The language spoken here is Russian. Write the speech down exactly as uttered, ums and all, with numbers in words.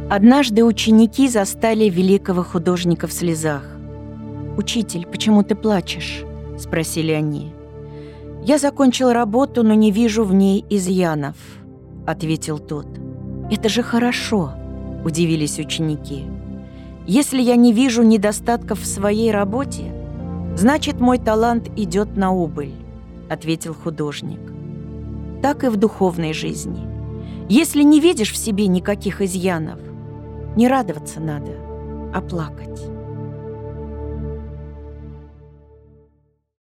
Однажды ученики застали великого художника в слезах. «Учитель, почему ты плачешь?» – спросили они. «Я закончил работу, но не вижу в ней изъянов», – ответил тот. «Это же хорошо», – удивились ученики. «Если я не вижу недостатков в своей работе, значит, мой талант идет на убыль», – ответил художник. Так и в духовной жизни. Если не видишь в себе никаких изъянов, не радоваться надо, а плакать.